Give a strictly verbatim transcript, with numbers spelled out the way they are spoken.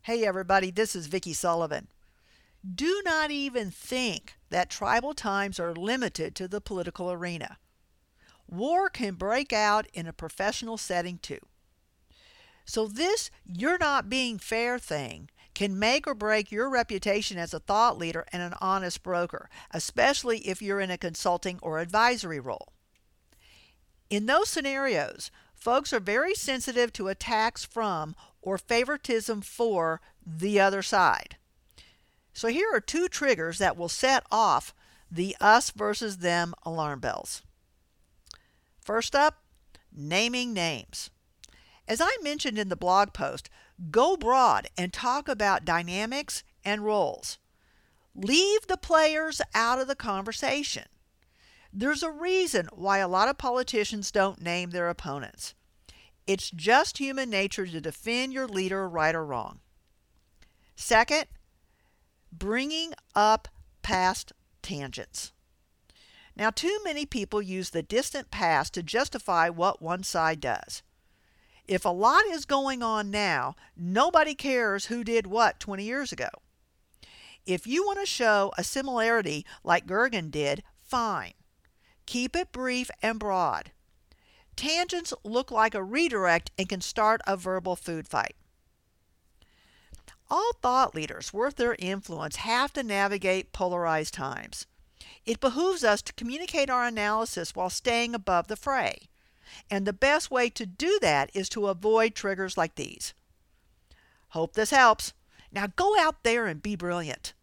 Hey everybody, this is Vicki Sullivan. Do not even think that tribal times are limited to the political arena. War can break out in a professional setting too. So this "you're not being fair" thing can make or break your reputation as a thought leader and an honest broker, especially if you're in a consulting or advisory role. In those scenarios, folks are very sensitive to attacks from or favoritism for the other side. So here are two triggers that will set off the us versus them alarm bells. First up, naming names. As I mentioned in the blog post, go broad and talk about dynamics and roles. Leave the players out of the conversation. There's a reason why a lot of politicians don't name their opponents. It's just human nature to defend your leader, right or wrong. Second, bringing up past tangents. Now, too many people use the distant past to justify what one side does. If a lot is going on now, nobody cares who did what twenty years ago. If you want to show a similarity like Gergen did, fine. Keep it brief and broad. Tangents look like a redirect and can start a verbal food fight. All thought leaders worth their influence have to navigate polarized times. It behooves us to communicate our analysis while staying above the fray. And the best way to do that is to avoid triggers like these. Hope this helps. Now go out there and be brilliant.